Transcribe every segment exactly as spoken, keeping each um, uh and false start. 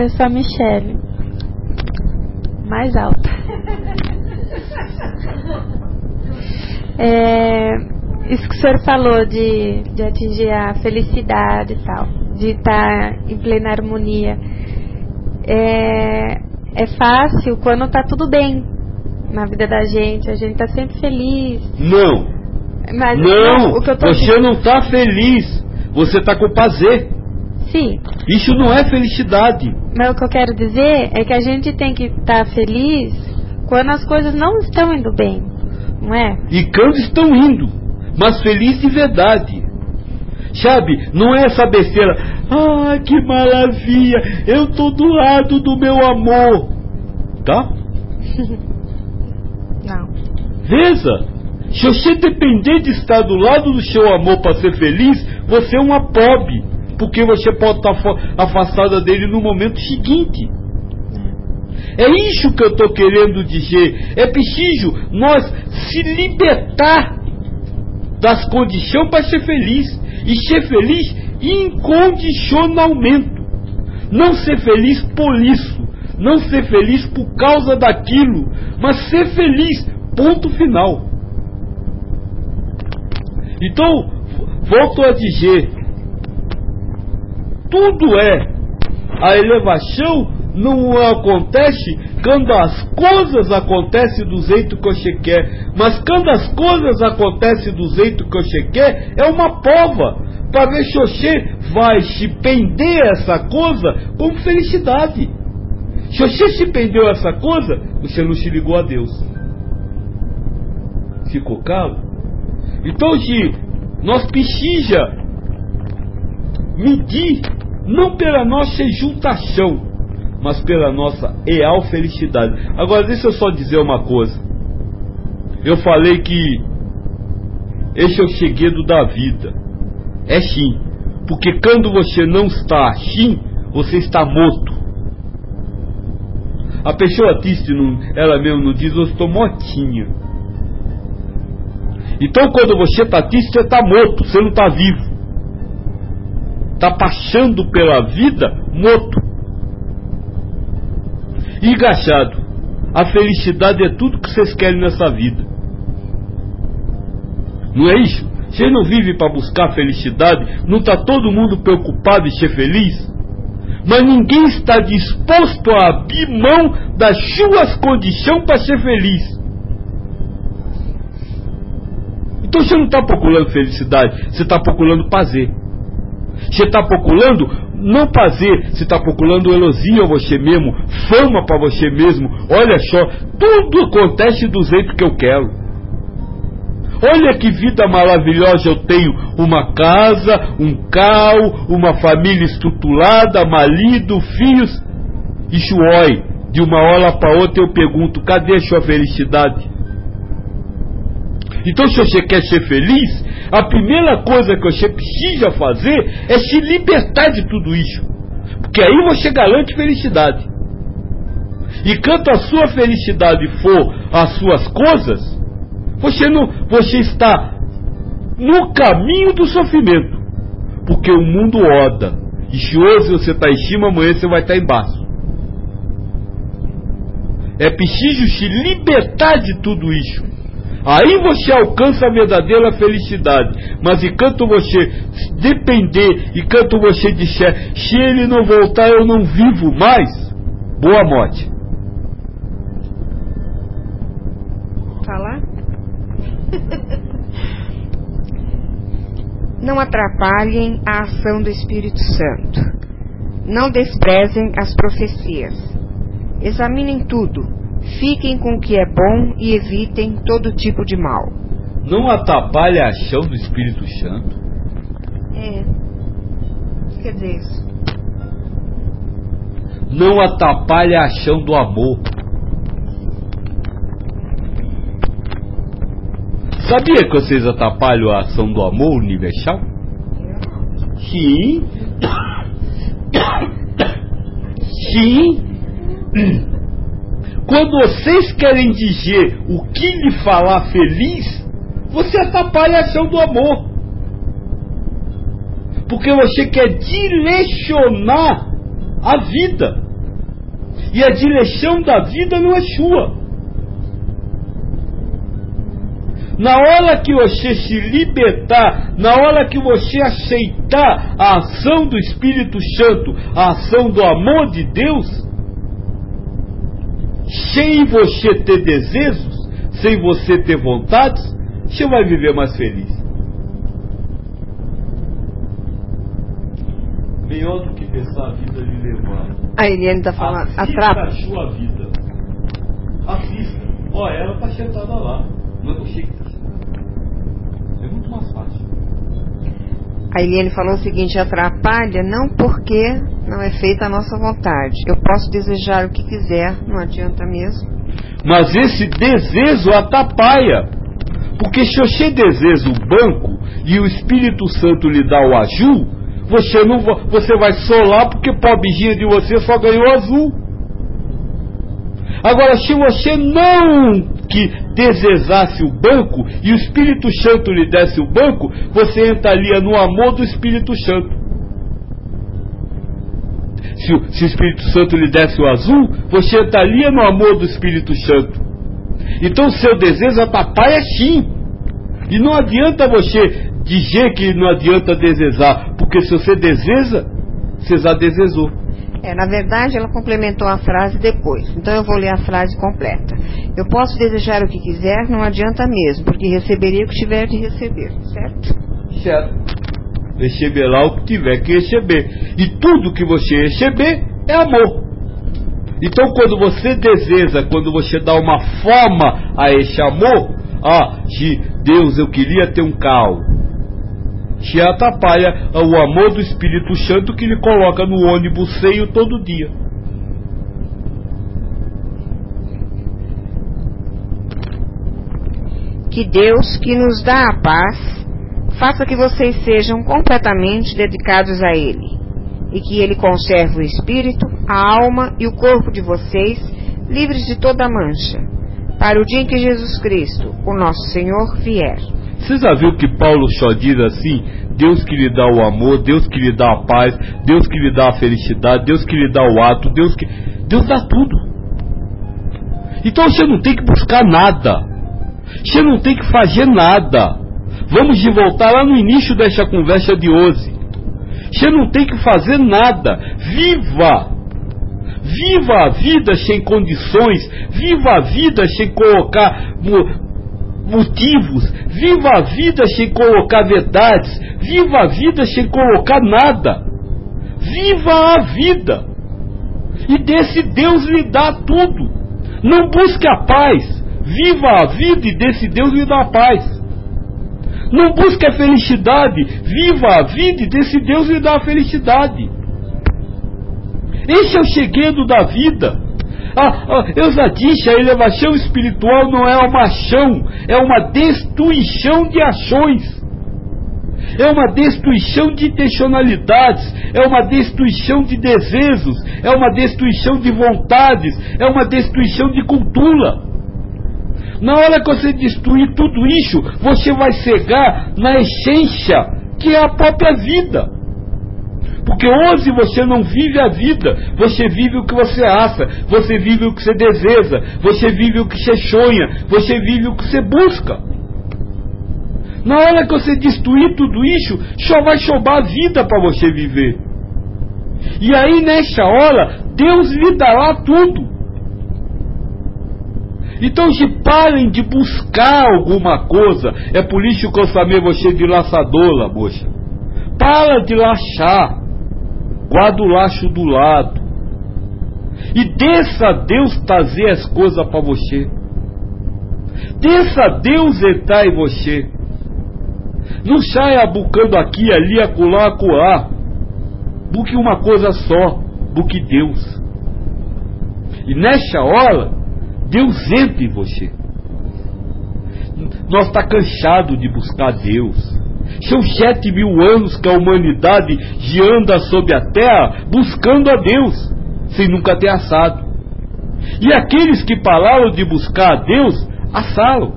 professor Michele. Mais alta. É, isso que o senhor falou de, de atingir a felicidade e tal, de estar em plena harmonia. É, é fácil quando está tudo bem na vida da gente, a gente está sempre feliz. Não, Mas, não, não o que eu tô você dizendo... não está feliz, você está com prazer. Sim. Isso não é felicidade. Mas o que eu quero dizer é que a gente tem que estar feliz quando as coisas não estão indo bem, não é? E quando estão indo, mas feliz de verdade. Sabe, não é essa besteira. Ah, que maravilha, eu tô do lado do meu amor. Tá? Não. Veja, se você depender de estar do lado do seu amor para ser feliz, você é uma pobre, porque você pode estar afastada dele no momento seguinte. É isso que eu estou querendo dizer. É preciso nós se libertar das condições para ser feliz. E ser feliz incondicionalmente. Não ser feliz por isso. Não ser feliz por causa daquilo. Mas ser feliz. Ponto final. Então, volto a dizer. Tudo é. A elevação não acontece quando as coisas acontecem do jeito que você quer. Mas quando as coisas acontecem do jeito que você quer, é uma prova para ver se você vai se prender a essa coisa com felicidade. Se você se prendeu a essa coisa, você não se ligou a Deus. Ficou claro? Então, se nós precisamos medir não pela nossa exultação, mas pela nossa real felicidade. Agora, deixa eu só dizer uma coisa. Eu falei que esse é o segredo da vida. É sim. Porque quando você não está assim, você está morto. A pessoa triste, não, ela mesmo não diz, eu estou mortinha. Então, quando você está triste, você está morto, você não está vivo. Está passando pela vida morto. E engraçado, a felicidade é tudo que vocês querem nessa vida. Não é isso? Você não vive para buscar felicidade? Não está todo mundo preocupado em ser feliz? Mas ninguém está disposto a abrir mão das suas condições para ser feliz. Então você não está procurando felicidade, você está procurando prazer. Você está procurando não prazer, você está procurando elogio a você mesmo, fama para você mesmo. Olha só, tudo acontece do jeito que eu quero. Olha que vida maravilhosa eu tenho. Uma casa, um carro, uma família estruturada, marido, filhos. Isso, oi, de uma hora para outra eu pergunto, cadê a sua felicidade? Então, se você quer ser feliz, a primeira coisa que você precisa fazer é se libertar de tudo isso. Porque aí você garante felicidade. E quanto a sua felicidade for as suas coisas, você, não, você está no caminho do sofrimento. Porque o mundo roda. E se hoje você está em cima, amanhã você vai estar embaixo. É preciso se libertar de tudo isso. Aí você alcança a verdadeira felicidade. Mas enquanto você depender, enquanto você disser, se ele não voltar eu não vivo mais, boa morte. Falar? Não atrapalhem a ação do Espírito Santo. Não desprezem as profecias. Examinem tudo. Fiquem com o que é bom e evitem todo tipo de mal. Não atrapalha a ação do Espírito Santo? É. O que quer dizer isso? Não atrapalha a ação do amor. Sabia que vocês atrapalham a ação do amor universal? Sim. Sim. Quando vocês querem dizer o que lhe falar feliz, você atrapalha a ação do amor. Porque você quer direcionar a vida. E a direção da vida não é sua. Na hora que você se libertar, na hora que você aceitar a ação do Espírito Santo, a ação do amor de Deus, sem você ter desejos, sem você ter vontades, você vai viver mais feliz. Melhor do que pensar a vida lhe levar. A Eliane está falando. Assista a sua vida. Assista. Ó, ela está sentada lá. Não é você que está sentada. É muito mais fácil. A Eliane falou o seguinte: atrapalha não porque não é feita a nossa vontade. Eu posso desejar o que quiser, não adianta mesmo. Mas esse desejo atrapalha. Porque se você deseja o banco e o Espírito Santo lhe dá o azul, você, não, você vai solar porque pobrezinha de você só ganhou azul. Agora, se você não que desejasse o banco e o Espírito Santo lhe desse o banco, você entraria no amor do Espírito Santo. Se o, se o Espírito Santo lhe desse o azul, você entraria no amor do Espírito Santo. Então o seu desejo atrapalha sim. E não adianta você dizer que não adianta desejar, porque se você deseja, você já desejou. É, na verdade, ela complementou a frase depois. Então eu vou ler a frase completa. Eu posso desejar o que quiser, não adianta mesmo, porque receberia o que tiver de receber, certo? Certo. Receberá o que tiver que receber. E tudo que você receber é amor. Então quando você deseja, quando você dá uma forma a esse amor, ah, de Deus, eu queria ter um carro, te atrapalha o amor do Espírito Santo que lhe coloca no ônibus cheio todo dia. Que Deus, que nos dá a paz, faça que vocês sejam completamente dedicados a Ele, e que Ele conserve o espírito, a alma e o corpo de vocês livres de toda mancha, para o dia em que Jesus Cristo, o nosso Senhor, vier. Você já viu que Paulo só diz assim: Deus que lhe dá o amor, Deus que lhe dá a paz, Deus que lhe dá a felicidade, Deus que lhe dá o ato, Deus que... Deus dá tudo. Então você não tem que buscar nada, você não tem que fazer nada. Vamos de voltar lá no início dessa conversa de hoje. Você não tem que fazer nada. Viva! Viva a vida sem condições. Viva a vida sem colocar motivos. Viva a vida sem colocar verdades. Viva a vida sem colocar nada. Viva a vida. E desse Deus lhe dá tudo. Não busque a paz. Viva a vida e desse Deus lhe dá a paz. Não busque a felicidade. Viva a vida e desse Deus lhe dá a felicidade. Esse é o segredo da vida. Ah, ah, eu já disse, a elevação espiritual não é uma ação, é uma destruição de ações. É uma destruição de intencionalidades, é uma destruição de desejos, é uma destruição de vontades, é uma destruição de cultura. Na hora que você destruir tudo isso, você vai cegar na essência, que é a própria vida. Porque hoje você não vive a vida, você vive o que você acha, você vive o que você deseja, você vive o que você sonha, você vive o que você busca. Na hora que você destruir tudo isso, só vai sobrar vida para você viver. E aí nessa hora, Deus lhe dará tudo. Então se parem de buscar alguma coisa. É por isso que eu chamei você de laçadora, moça. Para de laçar. Guarda o laço do lado. E deixa Deus trazer as coisas para você. Deixa Deus entrar em você. Não saia bucando aqui, ali, acolá, acolá. Busque uma coisa só. Busque Deus. E nessa hora, Deus entra em você. Nós está cansado de buscar Deus. São sete mil anos que a humanidade anda sobre a terra buscando a Deus, sem nunca ter assado. E aqueles que falaram de buscar a Deus, assaram.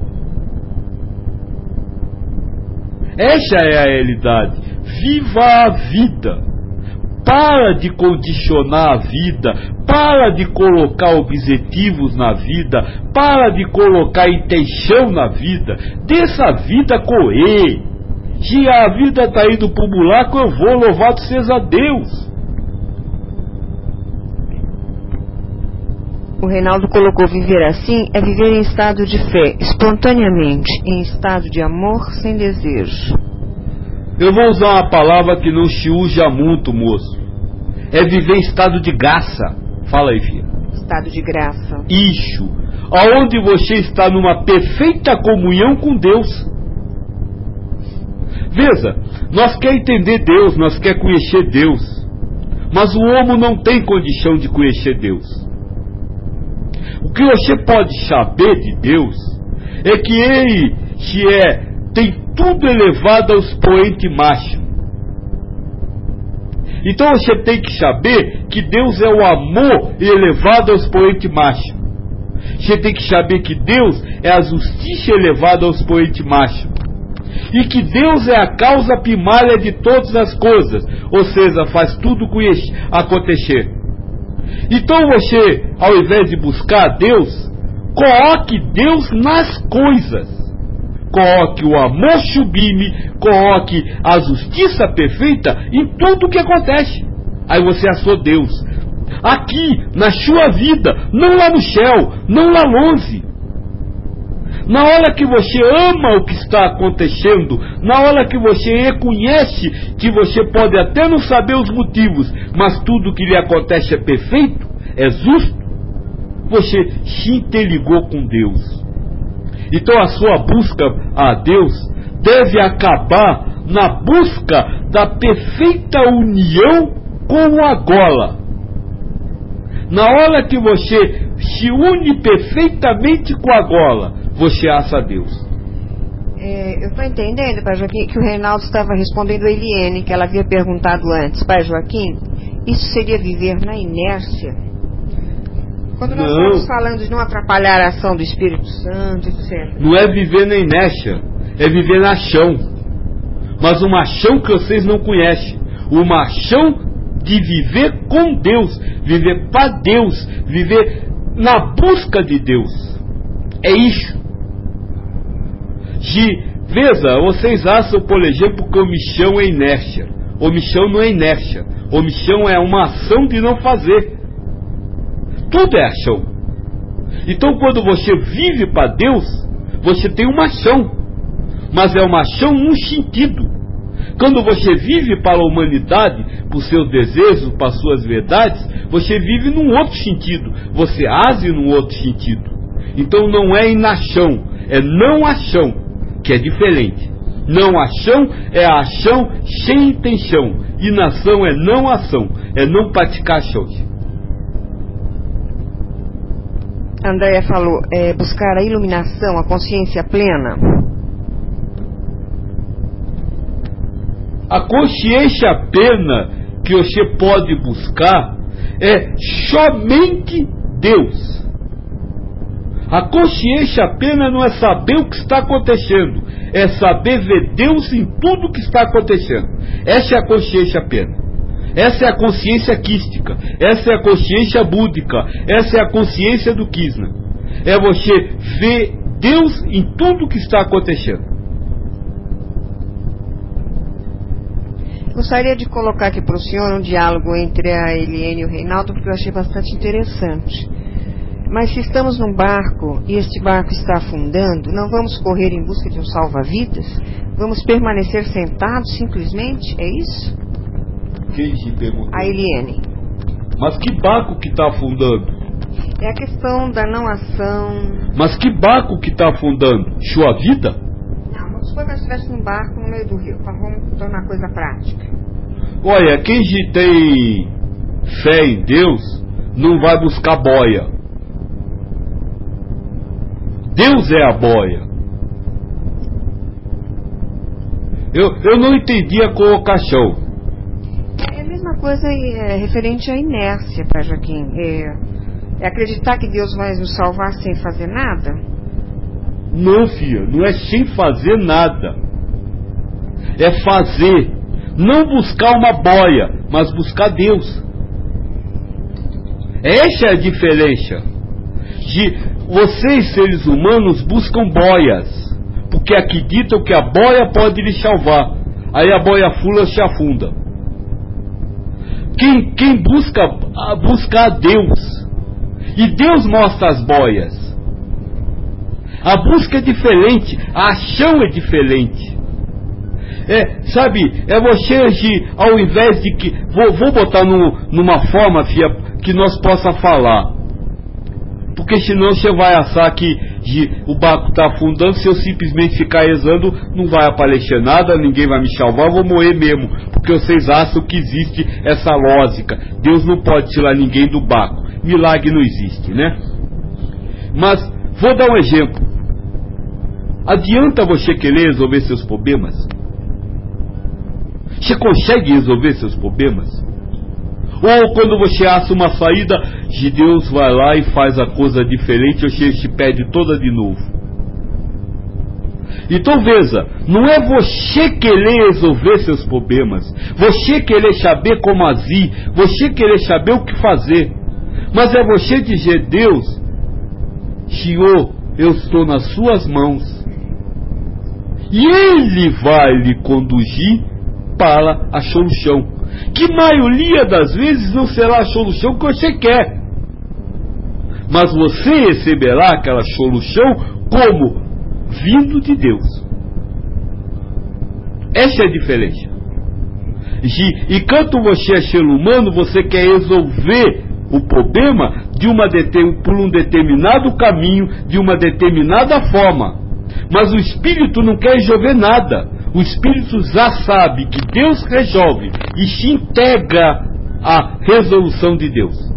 Essa é a realidade. Viva a vida. Para de condicionar a vida. para de colocar objetivos na vida, para de colocar intenção na vida, deixa a vida correr. Se a vida está indo para o buraco, eu vou, louvado seja Deus. O Reinaldo colocou: viver assim é viver em estado de fé, espontaneamente, em estado de amor sem desejo. Eu vou usar uma palavra que não se usa muito, moço. É viver em estado de graça. Fala aí, filha. Estado de graça. Isso. Aonde você está numa perfeita comunhão com Deus. Veja, nós quer entender Deus, nós quer conhecer Deus. Mas o homem não tem condição de conhecer Deus. O que você pode saber de Deus é que Ele se é, tem tudo elevado aos poentes máximos. Então você tem que saber que Deus é o amor elevado aos poentes máximos. Você tem que saber que Deus é a justiça elevada aos poentes máximos. E que Deus é a causa primária de todas as coisas. Ou seja, faz tudo acontecer. Então você, ao invés de buscar Deus, coloque Deus nas coisas. Coloque o amor sublime, coloque a justiça perfeita em tudo o que acontece. Aí você achou Deus. Aqui, na sua vida, não lá no céu, não lá longe. Na hora que você ama o que está acontecendo, na hora que você reconhece que você pode até não saber os motivos, mas tudo que lhe acontece é perfeito, é justo, você se interligou com Deus. Então a sua busca a Deus deve acabar na busca da perfeita união com o agora. Na hora que você se une perfeitamente com o agora, você acha Deus. É, eu estou entendendo, Pai Joaquim, que o Reinaldo estava respondendo a Eliane, que ela havia perguntado antes. Pai Joaquim, isso seria viver na inércia? Quando nós não. estamos falando de não atrapalhar a ação do Espírito Santo, etcétera. Não é viver na inércia, é viver na chão. Mas uma chão que vocês não conhecem. Uma chão de viver com Deus, viver para Deus, viver na busca de Deus. É isso. De, veja, vocês acham, por exemplo, que omissão é inércia. Omissão não é inércia. Omissão é uma ação de não fazer. Tudo é ação. Então quando você vive para Deus, você tem uma ação. Mas é uma ação num sentido. Quando você vive para a humanidade, por seus desejos, para suas verdades, você vive num outro sentido. Você age num outro sentido. Então não é inação, é não ação, que é diferente. Não ação é a ação sem intenção. Inação é não ação, é não praticar ações. Andréia falou, é, buscar a iluminação, a consciência plena. A consciência plena que você pode buscar é somente Deus. A consciência plena não é saber o que está acontecendo, é saber ver Deus em tudo o que está acontecendo. Essa é a consciência plena. Essa é a consciência quística, essa é a consciência búdica, essa é a consciência do Krishna. É você ver Deus em tudo o que está acontecendo. Gostaria de colocar aqui para o senhor um diálogo entre a Eliane e o Reinaldo, porque eu achei bastante interessante. Mas se estamos num barco e este barco está afundando, não vamos correr em busca de um salva-vidas? Vamos permanecer sentados simplesmente? É isso? Quem te perguntou? A Eliane. Mas que barco que está afundando? É a questão da não ação. Mas que barco que está afundando? Sua vida? Não, vamos supor que nós estivéssemos num barco no meio do rio. Então vamos tornar a coisa prática. Olha, quem tem fé em Deus não vai buscar boia. Deus é a boia. Eu, eu não entendi a colocação. É a mesma coisa é, referente à inércia, Pai Joaquim. É, é acreditar que Deus vai nos salvar sem fazer nada? Não, filha, não é sem fazer nada. É fazer. Não buscar uma boia, mas buscar Deus. Essa é a diferença. De vocês, seres humanos, buscam boias, porque acreditam que a boia pode lhe salvar. Aí a boia fula se afunda. Quem, quem busca, busca a Deus, e Deus mostra as boias. A busca é diferente, a ação é diferente. É, sabe, é você, de, ao invés de que... Vou, vou botar no, numa forma, filha, que nós possa falar. Porque senão você vai achar que de, o barco está afundando, se eu simplesmente ficar rezando, não vai aparecer nada, ninguém vai me salvar, eu vou morrer mesmo. Porque vocês acham que existe essa lógica. Deus não pode tirar ninguém do barco. Milagre não existe, né? Mas, vou dar um exemplo. Adianta você querer resolver seus problemas? Você consegue resolver seus problemas? Ou quando você acha uma saída, de Deus vai lá e faz a coisa diferente, você te pede toda de novo. Então veja, não é você querer resolver seus problemas, você querer saber como agir, você querer saber o que fazer, mas é você dizer: Deus, Senhor, eu estou nas suas mãos, e Ele vai lhe conduzir para a solução, que maioria das vezes não será a solução que você quer, mas você receberá aquela solução como vindo de Deus. Essa é a diferença. E, e quanto você é ser humano, você quer resolver o problema de uma determin, por um determinado caminho, de uma determinada forma, mas o Espírito não quer resolver nada. O Espírito já sabe que Deus resolve e se integra à resolução de Deus.